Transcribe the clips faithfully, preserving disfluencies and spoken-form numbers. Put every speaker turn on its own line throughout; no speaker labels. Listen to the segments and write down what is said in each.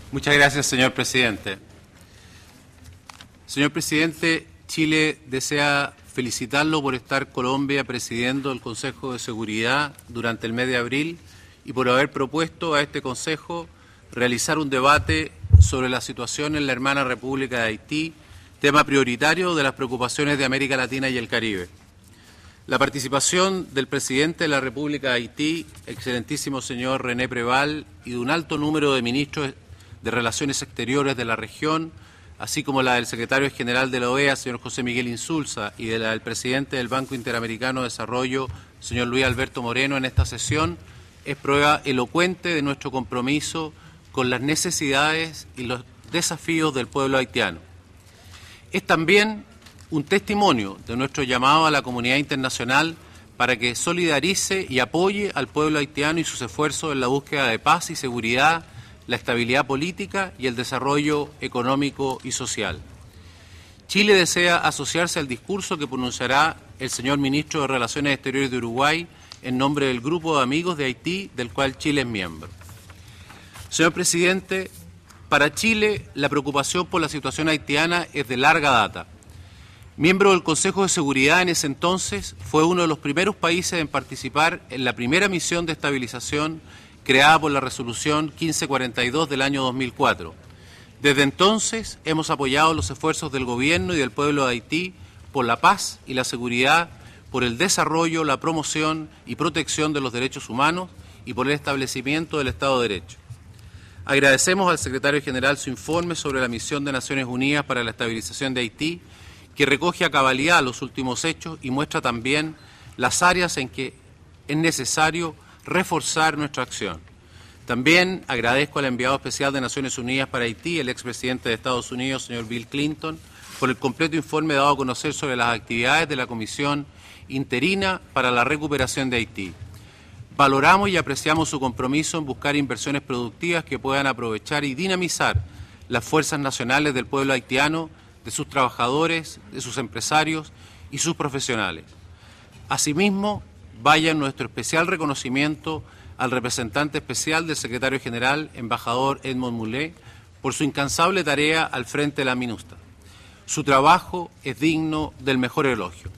Muchas gracias, señor presidente. Señor presidente, Chile desea felicitarlo por estar Colombia presidiendo el Consejo de Seguridad durante el mes de abril y por haber propuesto a este Consejo realizar un debate sobre la situación en la hermana República de Haití, tema prioritario de las preocupaciones de América Latina y el Caribe. La participación del presidente de la República de Haití, excelentísimo señor René Preval, y de un alto número de ministros de Relaciones Exteriores de la región, así como la del secretario general de la O E A, señor José Miguel Insulza, y de la del presidente del Banco Interamericano de Desarrollo, señor Luis Alberto Moreno, en esta sesión, es prueba elocuente de nuestro compromiso con las necesidades y los desafíos del pueblo haitiano. Es también un testimonio de nuestro llamado a la comunidad internacional para que solidarice y apoye al pueblo haitiano y sus esfuerzos en la búsqueda de paz y seguridad, la estabilidad política y el desarrollo económico y social. Chile desea asociarse al discurso que pronunciará el señor ministro de Relaciones Exteriores de Uruguay en nombre del Grupo de Amigos de Haití, del cual Chile es miembro. Señor presidente, para Chile la preocupación por la situación haitiana es de larga data. Miembro del Consejo de Seguridad en ese entonces, fue uno de los primeros países en participar en la primera misión de estabilización creada por la Resolución quince cuarenta y dos del año dos mil cuatro. Desde entonces hemos apoyado los esfuerzos del gobierno y del pueblo de Haití por la paz y la seguridad, por el desarrollo, la promoción y protección de los derechos humanos y por el establecimiento del Estado de Derecho. Agradecemos al secretario general su informe sobre la misión de Naciones Unidas para la estabilización de Haití, que recoge a cabalidad los últimos hechos y muestra también las áreas en que es necesario reforzar nuestra acción. También agradezco al enviado especial de Naciones Unidas para Haití, el expresidente de Estados Unidos, señor Bill Clinton, por el completo informe dado a conocer sobre las actividades de la Comisión Interina para la Recuperación de Haití. Valoramos y apreciamos su compromiso en buscar inversiones productivas que puedan aprovechar y dinamizar las fuerzas nacionales del pueblo haitiano, de sus trabajadores, de sus empresarios y sus profesionales. Asimismo, vaya nuestro especial reconocimiento al representante especial del secretario general, embajador Edmond Moulet, por su incansable tarea al frente de la MINUSTA. Su trabajo es digno del mejor elogio.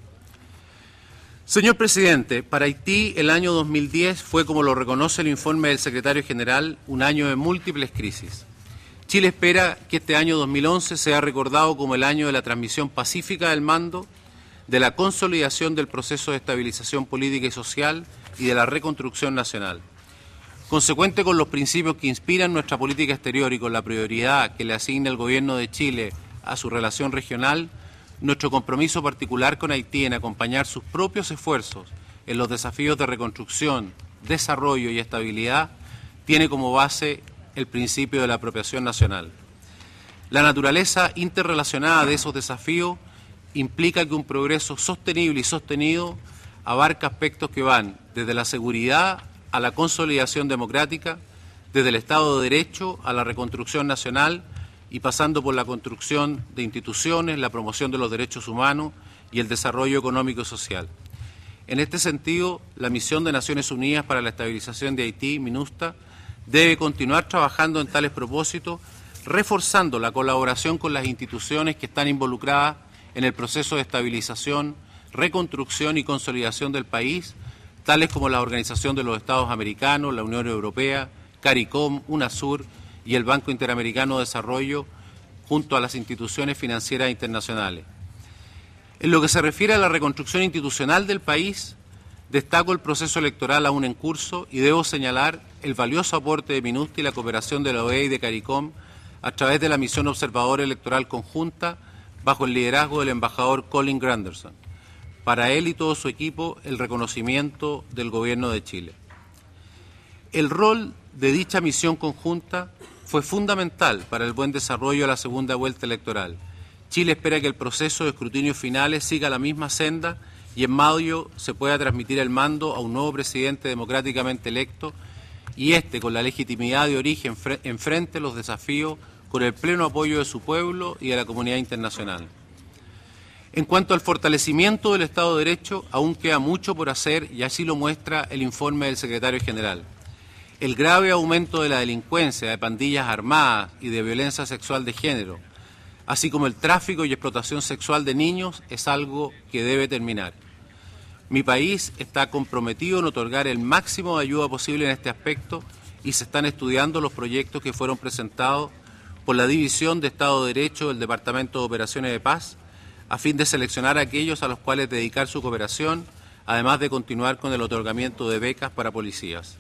Señor presidente, para Haití el año dos mil diez fue, como lo reconoce el informe del secretario general, un año de múltiples crisis. Chile espera que este año dos mil once sea recordado como el año de la transmisión pacífica del mando, de la consolidación del proceso de estabilización política y social y de la reconstrucción nacional. Consecuente con los principios que inspiran nuestra política exterior y con la prioridad que le asigna el Gobierno de Chile a su relación regional, nuestro compromiso particular con Haití en acompañar sus propios esfuerzos en los desafíos de reconstrucción, desarrollo y estabilidad tiene como base el principio de la apropiación nacional. La naturaleza interrelacionada de esos desafíos implica que un progreso sostenible y sostenido abarca aspectos que van desde la seguridad a la consolidación democrática, desde el Estado de Derecho a la reconstrucción nacional y pasando por la construcción de instituciones, la promoción de los derechos humanos y el desarrollo económico y social. En este sentido, la misión de Naciones Unidas para la Estabilización de Haití, MINUSTA, debe continuar trabajando en tales propósitos, reforzando la colaboración con las instituciones que están involucradas en el proceso de estabilización, reconstrucción y consolidación del país, tales como la Organización de los Estados Americanos, la Unión Europea, CARICOM, UNASUR y el Banco Interamericano de Desarrollo, junto a las instituciones financieras internacionales. En lo que se refiere a la reconstrucción institucional del país, destaco el proceso electoral aún en curso y debo señalar el valioso aporte de MINUSTA y la cooperación de la O E A y de CARICOM a través de la misión observadora electoral conjunta bajo el liderazgo del embajador Colin Granderson. Para él y todo su equipo, el reconocimiento del Gobierno de Chile. El rol de dicha misión conjunta fue fundamental para el buen desarrollo de la segunda vuelta electoral. Chile espera que el proceso de escrutinios finales siga la misma senda y en mayo se pueda transmitir el mando a un nuevo presidente democráticamente electo y éste, con la legitimidad de origen, enfrente los desafíos con el pleno apoyo de su pueblo y de la comunidad internacional. En cuanto al fortalecimiento del Estado de Derecho, aún queda mucho por hacer y así lo muestra el informe del secretario general. El grave aumento de la delincuencia, de pandillas armadas y de violencia sexual de género, así como el tráfico y explotación sexual de niños, es algo que debe terminar. Mi país está comprometido en otorgar el máximo de ayuda posible en este aspecto y se están estudiando los proyectos que fueron presentados por la División de Estado de Derecho del Departamento de Operaciones de Paz, a fin de seleccionar a aquellos a los cuales dedicar su cooperación, además de continuar con el otorgamiento de becas para policías.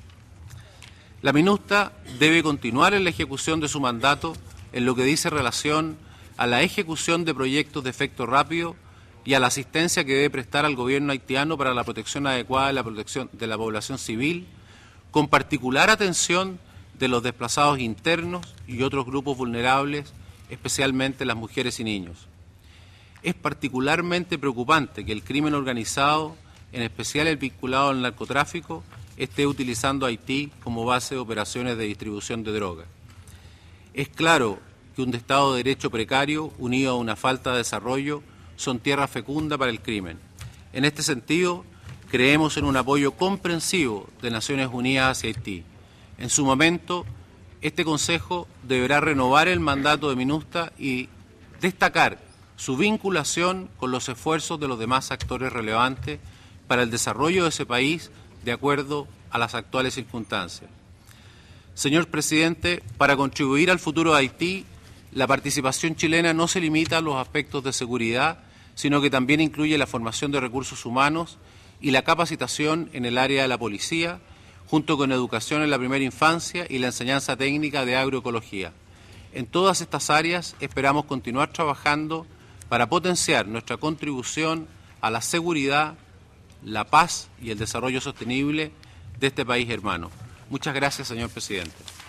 La MINUSTA debe continuar en la ejecución de su mandato en lo que dice relación a la ejecución de proyectos de efecto rápido y a la asistencia que debe prestar al gobierno haitiano para la protección adecuada de la, protección de la población civil, con particular atención de los desplazados internos y otros grupos vulnerables, especialmente las mujeres y niños. Es particularmente preocupante que el crimen organizado, en especial el vinculado al narcotráfico, esté utilizando a Haití como base de operaciones de distribución de droga. Es claro que un Estado de Derecho precario, unido a una falta de desarrollo, son tierra fecunda para el crimen. En este sentido, creemos en un apoyo comprensivo de Naciones Unidas hacia Haití. En su momento, este Consejo deberá renovar el mandato de MINUSTA y destacar su vinculación con los esfuerzos de los demás actores relevantes para el desarrollo de ese país de acuerdo a las actuales circunstancias. Señor Presidente, para contribuir al futuro de Haití, la participación chilena no se limita a los aspectos de seguridad, sino que también incluye la formación de recursos humanos y la capacitación en el área de la policía, junto con educación en la primera infancia y la enseñanza técnica de agroecología. En todas estas áreas esperamos continuar trabajando para potenciar nuestra contribución a la seguridad, la paz y el desarrollo sostenible de este país hermano. Muchas gracias, señor Presidente.